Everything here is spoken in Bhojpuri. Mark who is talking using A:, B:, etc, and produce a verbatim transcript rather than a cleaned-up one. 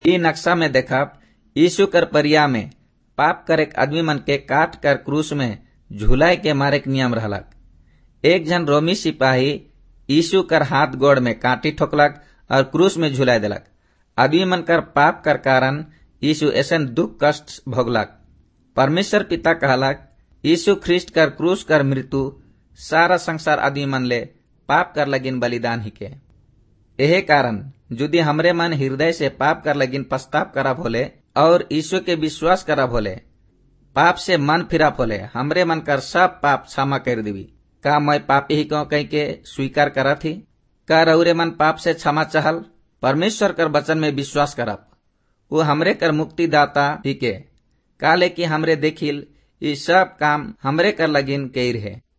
A: ई नक्शा में देखब यीशु कर परिया में पाप कर एक आदमी मन के काट कर क्रूस में झुलाए के मारे के नियम रहलक। एक जन रोमी सिपाही यीशु कर हाथ गोड़ में कांटी ठोकलक और क्रूस में झुलाए दिलक। आदमी मन कर पाप कर कारण यीशु ऐसन दुख कष्ट भोगलक। परमेश्वर पिता कहलक यीशु ख्रिस्ट कर क्रूस कर मृत्यु सारा संसार आदमी मन ले पाप कर लगिन बलिदान ही के। यही कारण यदि हमरे मन हृदय से पाप कर लगिन पश्चाताप करब होले और यीशु के विश्वास करब होले, पाप से मन फिरब होले, हमरे मन कर सब पाप क्षमा कर देवी। का मैं पापी ही क्यों कह के स्वीकार करा थी? का रउरे मन पाप से क्षमा चाहल? परमेश्वर कर वचन में विश्वास करब, वो हमरे कर मुक्तिदाता ही के। काले कि हमरे देखिल ये सब काम हमरे कर लगिन कई रहे।